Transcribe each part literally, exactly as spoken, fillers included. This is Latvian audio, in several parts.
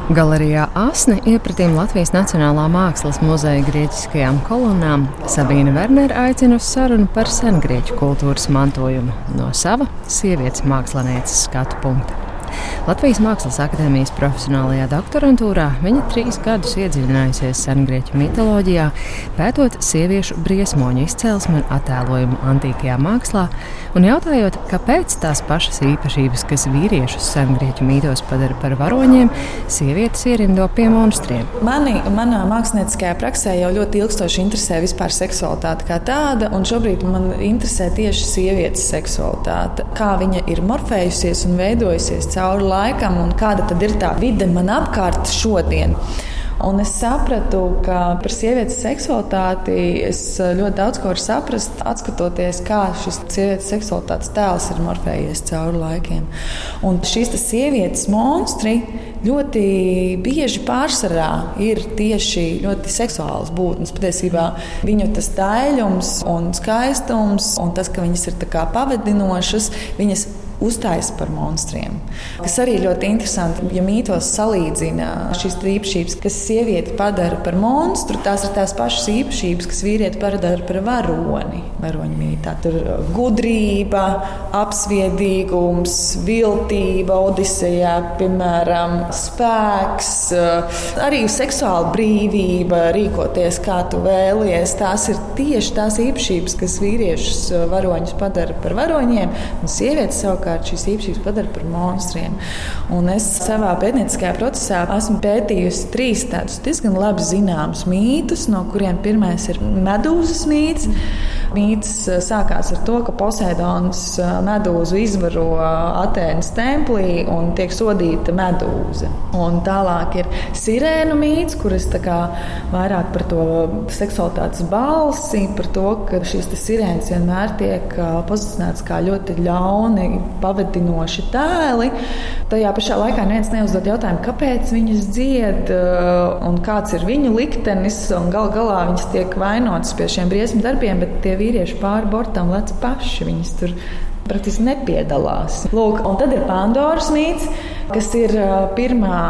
Galerijā Asne iepratīm Latvijas Nacionālā mākslas muzeja grieķiskajām kolonnām Sabīne Vernere aicina uz sarunu par sengrieķu kultūras mantojumu no sava sievietes mākslinieces skatu punkta. Latvijas Mākslas akadēmijas profesionālajā doktorantūrā viņa trīs gadus iedziļinājusies sengrieķu mitoloģijā, pētot sieviešu briesmoņu izcelsmi un attēlojumu antīkajā mākslā un jautājot, kāpēc tās pašas īpašības, kas vīriešus sengrieķu mītos padara par varoņiem, sievietes ierindo pie monstriem. Mani, manā mākslinieckajā praksē jau ļoti ilgstoši interesē vispār seksualitāte kā tāda, un šobrīd man interesē tieši sievietes seksualitāte, kā viņa ir morfējusies un veidojusies cauri laikam, un kāda tad ir tā vide man apkārt šodien. Un es sapratu, ka par sievietes seksualitāti es ļoti daudz ko varu saprast, atskatoties, kā šis sievietes seksualitātes tēls ir morfējies cauri laikiem. Un šīs sievietes monstri ļoti bieži pārsvarā ir tieši ļoti seksuāls būtnes. Patiesībā viņu tas daļums un skaistums un tas, ka viņas ir tā kā pavadinošas, viņas uztājas par monstriem. Kas arī ļoti interesanti, ja mītos salīdzina šīs īpašības, kas sievieti padara par monstru, tās ir tās pašas īpašības, kas vīrieti padara par varoni. Varoņu mītā. Tur gudrība, apsviedīgums, viltība, Odisejā, piemēram, spēks, arī seksuāla brīvība, rīkoties kā tu vēlies. Tās ir tieši tās īpašības, kas vīriešus varoņus padara par varoņiem, un sievietes savukārt šīs īpašības padara par monstriem. Un es savā pētnieciskajā procesā esmu pētījusi trīs tādus diezgan labi zināmus mītus, no kuriem pirmais ir medūzas mīts. Mīts sākās ar to, ka Poseidons medūzu izvaro Atēnas templī un tiek sodīta medūze. Un tālāk ir sirēnu mīts, kuras tā kā vairāk par to seksualitātes balsi, par to, ka šīs sirēnas vienmēr tiek pozicionētas kā ļoti ļauni, pavadinoši tēli. Tajā pašā laikā neviens neuzdod jautājumu, kāpēc viņas dzied un kāds ir viņu liktenis. Un gal galā viņas tiek vainotas pie šiem briesmu darbiem, bet tie vīrieši pāri bortam lec paši. Viņas tur praktiski nepiedalās. Lūk, un tad ir Pandoras mīts, kas ir pirmā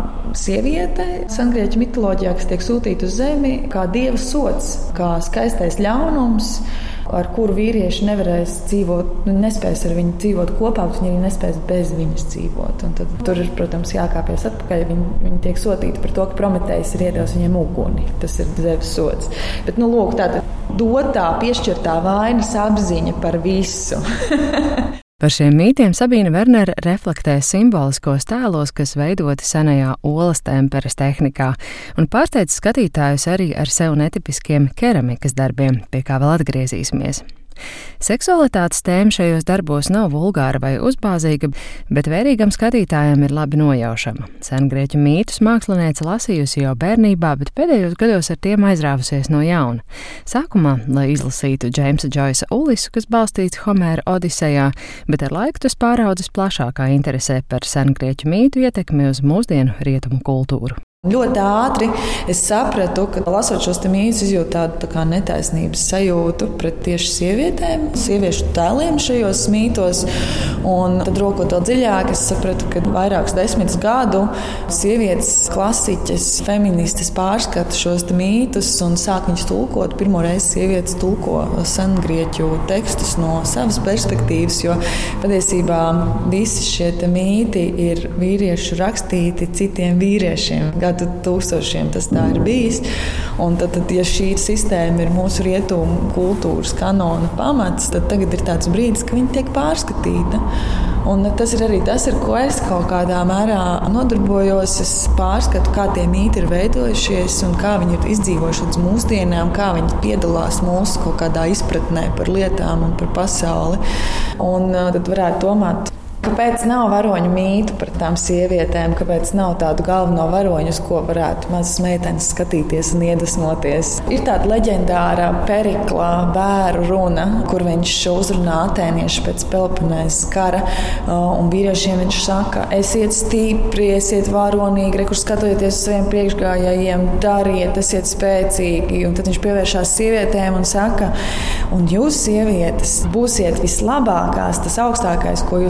sieviete sengrieķu mitoloģijā, kas tiek sūtīta uz zemi kā dieva sods, kā skaistais ļaunums, ar kuru vīrieši nevarēs dzīvot, nespēs ar viņu dzīvot kopā, bet viņi arī nespēs bez viņas dzīvot. Un tad tur ir, protams, jākāpjas atpakaļ. Viņi, viņi tiek sūtīti par to, ka Prometejs ir iedevis viņiem uguni. Tas ir Zeus sods. Bet, nu, lūk, tāda dotā, piešķirtā vainas apziņa par visu. Par šiem mītiem Sabīne Vernere reflektē simboliskos tēlos, kas veidoti senajā olas temperes tehnikā, un pārsteidz skatītājus arī ar sev netipiskiem keramikas darbiem, pie kā vēl atgriezīsimies. Seksualitātes tēma šajos darbos nav vulgāra vai uzbāzīga, bet vērīgam skatītājam ir labi nojaušama. Sengrieķu mītus māksliniece lasījusi jau bērnībā, bet pēdējos gados ar tiem aizrāvusies no jauna. Sākumā, lai izlasītu Džeimsa Džoisa Ulisu, kas balstīts Homēra Odisejā, bet ar laiku tas pāraudzis plašākā interesē par sengrieķu mītu ietekmi uz mūsdienu rietumu kultūru. Ļoti ātri es sapratu, ka lasot šos mītus, izjūtu tādu tā kā netaisnības sajūtu pret tieši sievietēm, sieviešu tēliem šajos mītos. Un tad, rokot to dziļāk, es sapratu, ka vairākus desmitus gadu sievietes klasiķes, feministes pārskata šos mītus un sāk viņus tulkot. Pirmo reizi sievietes tulko sengrieķu tekstus no savas perspektīvas, jo patiesībā visi šie mīti ir vīriešu rakstīti citiem vīriešiem. Gadu tūkstošiem tas tā ir bijis. Un tad, tad, ja šī sistēma ir mūsu rietumu kultūras kanona pamats, tad tagad ir tāds brīdis, ka viņa tiek pārskatīta. Un tas ir arī tas, ar ko es kaut kādā mērā nodarbojos. Es pārskatu, kā tie mīti ir veidojušies un kā viņi ir izdzīvojuši līdz mūsdienām, kā viņi piedalās mūsu kaut kādā izpratnē par lietām un par pasauli. Un tad varētu domāt, kāpēc nav varoņu mītu par tām sievietēm, kāpēc nav tādu galveno varoņu, uz ko varētu mazas meitenes skatīties un iedvesmoties. Ir tāda leģendāra Perikla bēru runa, kur viņš uzrunā atēniešu pēc Peloponēzes kara, un vīriešiem viņš saka, esiet stipri, esiet varonīgi, re, kur skatoties uz saviem priekšgājējiem, dariet, esiet spēcīgi. Un tad viņš pievēršās sievietēm un saka, un jūs, sievietes, būsiet vislabākās, tas augstākais, ko jūs varat sasniegt,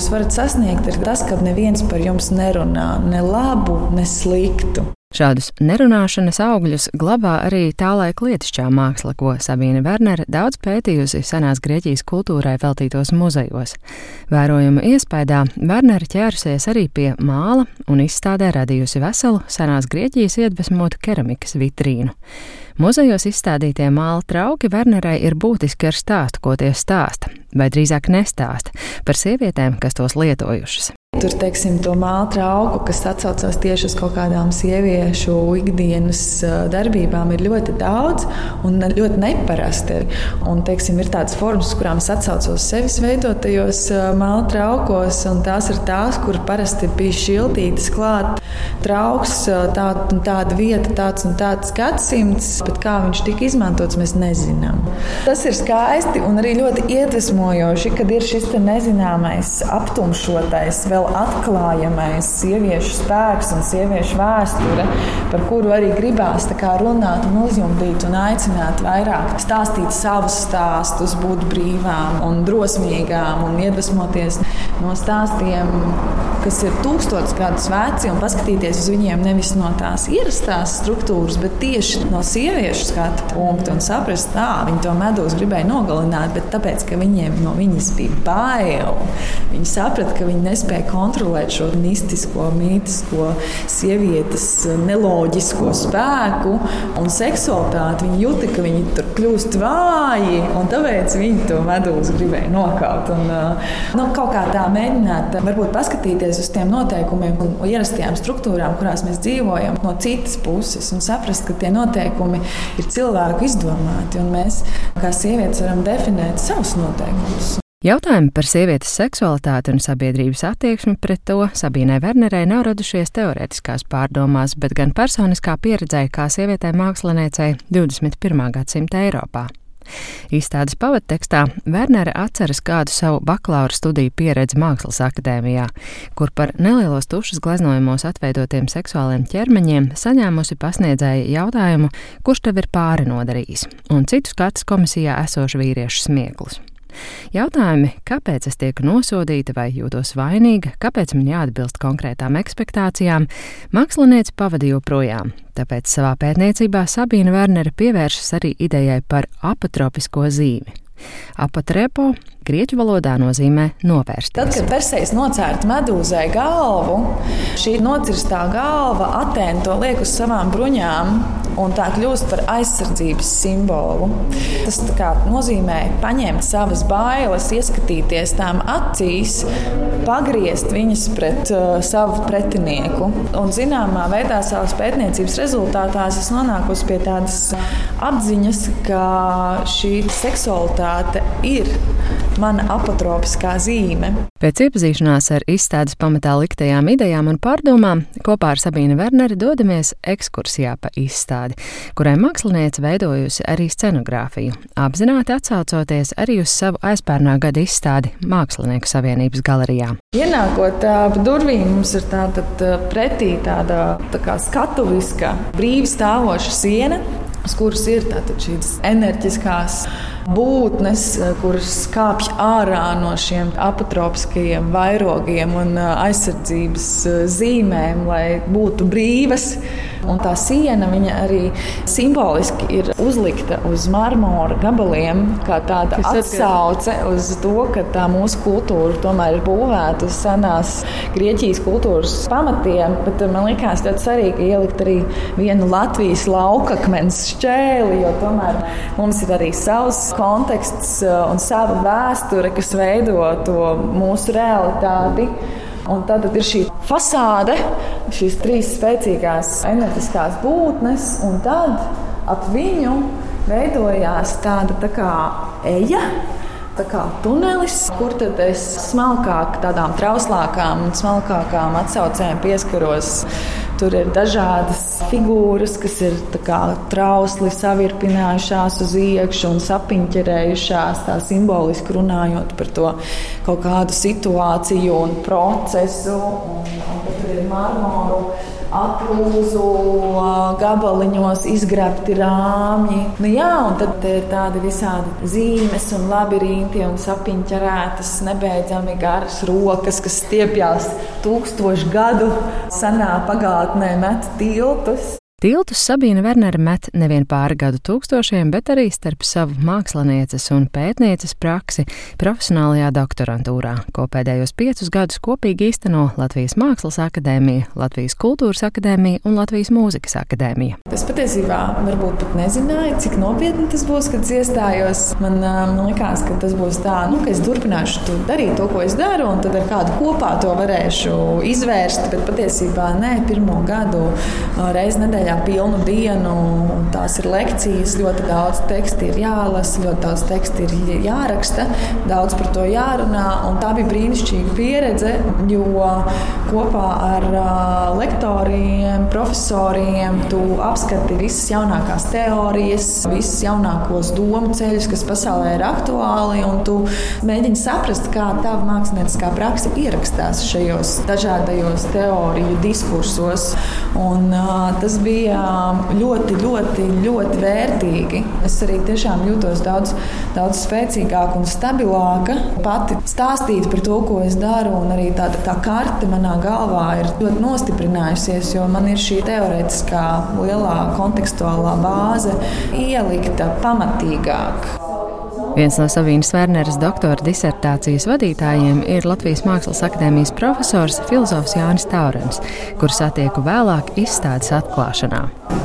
sasniegt, ir tas, ka neviens par jums nerunā ne labu, ne sliktu. Šādus nerunāšanas augļus glabā arī tālaika lietišķā māksla, ko Sabīne Vernere daudz pētījusi senās Grieķijas kultūrai veltītos muzejos. Vērojuma iespējā Vernere ķērusies arī pie māla un izstādē radījusi veselu senās Grieķijas iedvesmotu keramikas vitrīnu. Muzejos izstādītie māla trauki Vernerei ir būtiski ar stāstu, ko tie stāsta, vai drīzāk nestāsta, par sievietēm, kas tos lietojušas. Tur, teiksim, to māla trauku, kas atsaucās tieši uz kaut kādām sieviešu ikdienas darbībām, ir ļoti daudz un ļoti neparasti. Un, teiksim, ir tādas formas, kurām es atsaucos sevis veidotajos māla traukos, un tās ir tās, kur parasti bija šiltītas klāt. Trauks, tāda un tāda vieta, tāds un tāds gadsimts, bet kā viņš tika izmantots, mēs nezinām. Tas ir skaisti un arī ļoti iedvesmojoši, kad ir šis te nezināmais, aptumšotais, vēl atklājamais sieviešu spēks un sieviešu vēsture, par kuru arī gribās tā kā runāt un uzjumdīt un aicināt vairāk stāstīt savus stāstus, būt brīvām un drosmīgām un iedvesmoties no stāstiem, kas ir tūkstotis gadus veci, un paskatīties uz viņiem nevis no tās ierastās struktūras, bet tieši no sieviešu skatu punktu un saprast, tā, viņi to medūzu gribēja nogalināt, bet tāpēc, ka viņiem no viņas bija bail. Viņi saprata, ka viņi nespēja kontrolēt šo mistisko, mītisko sievietes neloģisko spēku un seksualitāti. Viņi jūta, ka viņi tur kļūst vāji, un tāpēc viņi to medūzu gribēja nokaut. Un, nu, kaut kā tā mēģināt varbūt paskatīties uz tiem noteikumiem un ierastajām struktūrām, kurās mēs dzīvojam, no citas puses un saprast, ka tie noteikumi ir cilvēku izdomāti, un mēs kā sievietes varam definēt savus noteikumus. Jautājumi par sievietes seksualitāti un sabiedrības attieksmi pret to Sabīnei Vernerei nav radušies teorētiskās pārdomās, bet gan personiskā pieredzē kā sievietei māksliniecei divdesmit pirmā gadsimta Eiropā. Izstādes pavadtekstā Vernere atceras kādu savu bakalaura studiju pieredzi Mākslas akadēmijā, kur par nelielos tušas gleznojumos atveidotiem seksuāliem ķermeņiem saņēmusi pasniedzēja jautājumu, kurš tev ir pāri nodarījis, un citu skatus komisijā esošu vīriešu smieklus. Jautājumi, kāpēc es tieku nosodīta vai jūtos vainīga, kāpēc man jāatbilst konkrētām ekspektācijām, mākslinieci pavadīja joprojām. Tāpēc savā pētniecībā Sabīne Vernere pievēršas arī idejai par apotropisko zīmi. Apotrepo grieķu valodā nozīmē novērsties. Tad, kad Persejs nocērta medūzai galvu, šī nocirstā galva Atēna to liek uz savām bruņām un tā kļūst par aizsardzības simbolu. Tas tā kā nozīmē paņemt savas bailes, ieskatīties tām acīs, pagriezt viņas pret uh, savu pretinieku. Un zināmā veidā savas pētniecības rezultātā es nonākusi pie tādas apziņas, ka šī seksualitāte ir mana apotropiskā zīme. Pēc iepazīšanās ar izstādes pamatā liktajām idejām un pārdomām kopā ar Sabīni Verneri dodamies ekskursijā pa izstādi, kurai māksliniece veidojusi arī scenogrāfiju, apzināti atsaucoties arī uz savu aizpērnā gada izstādi Mākslinieku savienības galerijā. Ienākot pa durvīm, mums ir tāda pretī tāda tā kā skatuviska, brīvi stāvoša siena, uz kuras ir tātad šīs enerģiskās būtnes, kuras kāpj ārā no šiem apotropiskajiem vairogiem un aizsardzības zīmēm, lai būtu brīvas. Un tā siena, viņa arī simboliski ir uzlikta uz marmora gabaliem, kā tāda atsauce uz to, ka tā mūsu kultūra tomēr ir būvēta uz senās Grieķijas kultūras pamatiem, bet man likās ļoti svarīgi ielikt arī vienu Latvijas laukakmens šķēli, jo tomēr mums ir arī savs konteksts un sava vēsture, kas veido to mūsu realitāti. Un tad ir šī fasāde, šīs trīs spēcīgās enerģiskās būtnes, un tad ap viņu veidojās tāda tā kā eja, tā kā tunelis, kur tad es smalkāk, tādām trauslākām un smalkākām atsaucēm pieskaros. Tur ir dažādas figūras, kas ir tā kā trausli savirpinājušās uz iekšu un sapiņķerējušās, tā simboliski runājot par to kaut kādu situāciju un procesu. Un, un tur ir marmoru aplūzu gabaliņos izgrabti rāmji. Nu jā, un tad te ir tādi visādi zīmes un labirinti un sapiņķerētas nebeidzami garas rokas, kas stiepjās tūkstošu gadu senā pagātnē met tiltus. Tiltus Sabīne Vernere met nevien pāri gadu tūkstošiem, bet arī starp savu mākslinieces un pētnieces praksi profesionālajā doktorantūrā, ko pēdējos piecus gadus kopīgi īsteno Latvijas Mākslas akadēmija, Latvijas Kultūras akadēmija un Latvijas Mūzikas akadēmija. Es patiesībā varbūt pat nezināju, cik nopietni tas būs, kad es iestājos. Man, man likās, ka tas būs tā, nu, ka es turpināšu darīt to, ko es daru, un tad ar kādu kopā to varēšu izvērst, bet patiesībā nē, pirmo gadu reizi nedēļā pilnu dienu, tās ir lekcijas, ļoti daudz teksti ir jālasa, ļoti daudz teksti ir jāraksta, daudz par to jārunā, un tā bija brīnišķīga pieredze, jo kopā ar lektoriem, profesoriem tu apskati visas jaunākās teorijas, visas jaunākos domu ceļus, kas pasaulē ir aktuāli, un tu mēģini saprast, kā tava mākslinieckā praksa ierakstās šajos dažādajos teoriju diskursos, un tas bija ļoti, ļoti, ļoti vērtīgi. Es arī tiešām jūtos daudz, daudz spēcīgāka un stabilāka. Pati stāstīt par to, ko es daru, un arī tāda tā karte manā galvā ir ļoti nostiprinājusies, jo man ir šī teorētiskā lielā kontekstuālā bāze ielikta pamatīgāk. Viens no Sabīnes Verneres doktora disertācijas vadītājiem ir Latvijas Mākslas akadēmijas profesors, filozofs Jānis Taurens, kuru satieku vēlāk izstādes atklāšanā.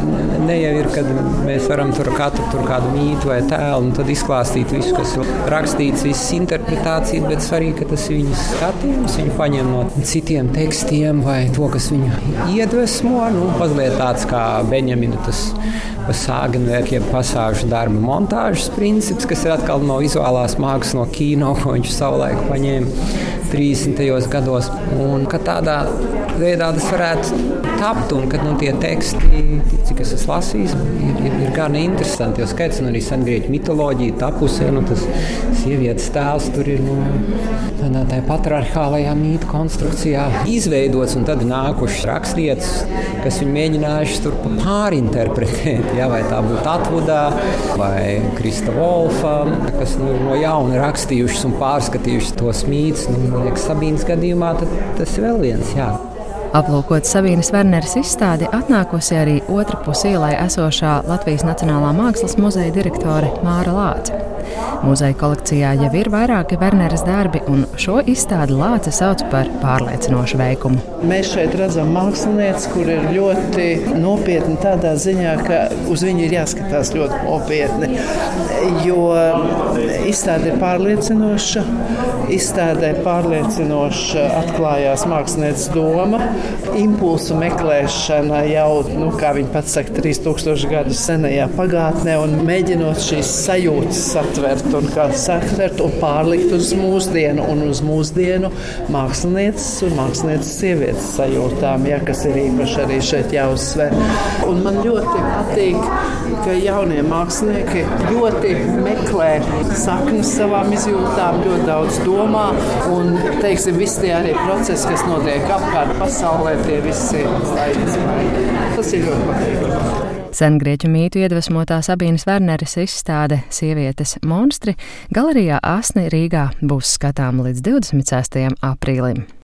Ne jau ir, kad mēs varam tur katru tur kādu mītu vai tēlu un tad izklāstīt visu, kas ir rakstīts, visas interpretācijas, bet svarīgi, ka tas ir viņas skatījums, viņu paņem no citiem tekstiem vai to, kas viņu iedvesmo. Nu, mazliet tāds kā Beņamina tas Sāgenwerk, jeb pasāžu darba montāžas princips, kas ir atkal no vizuālās mākslas, no kino, ko viņš savulaik paņēma trīsdesmitajos gados. Un ka tādā veidā tas varētu tapt, un kad nu, tie teksti, cik es esmu lasījis, ir, ir, ir gan interesanti, jo skaits, nu, arī sengrieķu mitoloģija tapusē, nu, tas sievietes tēls tur ir, nu, tādā tā patriarchālajā mītu konstrukcijā izveidots, un tad nākušas rakstvietas, kas viņi mēģinājuši tur pārinterpretēt, ja, vai tā būtu Atvudā vai Krista Volfa, kas nu, no jauna rakstījušas un pārskatījušas tos mītus. Nu, liekas, Sabīnes gadījumā tad, tas ir vēl viens, jā. Aplūkot Sabīnes Verneres izstādi, atnākusi arī otra pus ielai esošā Latvijas Nacionālā mākslas muzeja direktore Māra Lāce. Muzeja kolekcijā jau ir vairāki Verneres darbi, un šo izstādi Lāce sauc par pārliecinošu veikumu. Mēs šeit redzam mākslinieci, kur ir ļoti nopietni tādā ziņā, ka uz viņu ir jāskatās ļoti nopietni, jo izstāde ir pārliecinoša, izstādē pārliecinoša atklājās mākslinieces doma, impulsu meklēšana jau, nu, kā viņi pats saka, trīs tūkstoši gadu senajā pagātnē, un mēģinot šīs sajūtas satvert un kā satvert un pārlikt uz mūsdienu un uz mūsdienu mākslinieces un mākslinieces sievietes sajūtām, ja, kas ir īpaši arī šeit jāuzsver. Un man ļoti patīk, ka jaunie mākslinieki ļoti meklē saknes savām izjūtām, ļoti daudz domā, un, teiksim, visi tie arī procesi, kas notiek apkārt pasaulē, tie visi aizsmaigi. Tas ir ļoti patīkami. Sengrieķu mītu iedvesmotā Sabīnes Verneres izstāde Sievietes monstri galerijā Asni Rīgā būs skatām līdz divdesmit sestajam aprīlim.